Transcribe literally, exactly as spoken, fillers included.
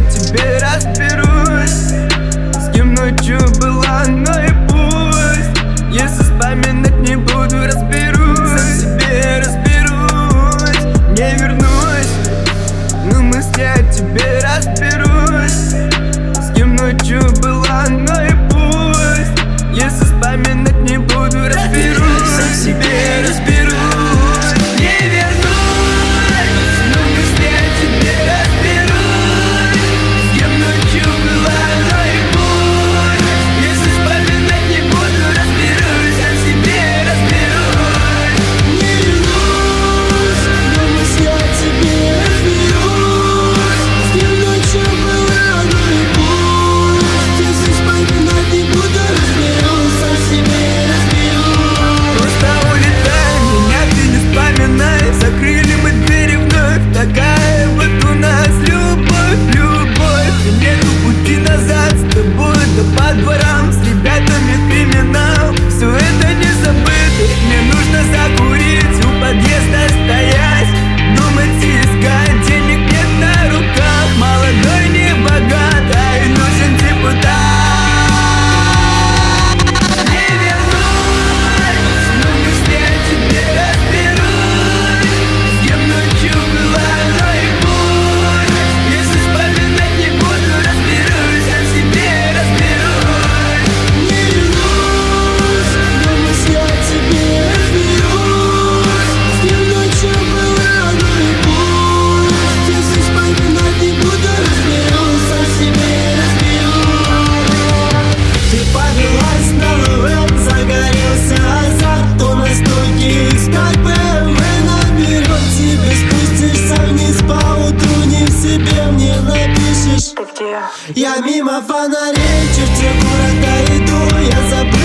тебе разберусь, с кем ночью была, но и пусть. Если вспоминать не буду, разберусь, сам себе разберусь, не вернусь. Но мысли о тебе разберусь, с кем ночью была, но и пусть. Если вспоминать не буду, разберусь, сам себе разберусь. Закрыли мы двери вновь, такая вот у нас любовь, любовь. И нету пути назад с тобой, да по дворам с ребятами криминал. Все это не забыто, мне нужно закурить, у подъезда стоять, думать и искать. Денег нет на руках, молодой, не богатый, нужен депутат. Я мимо фонарей в черте города иду, я забыл.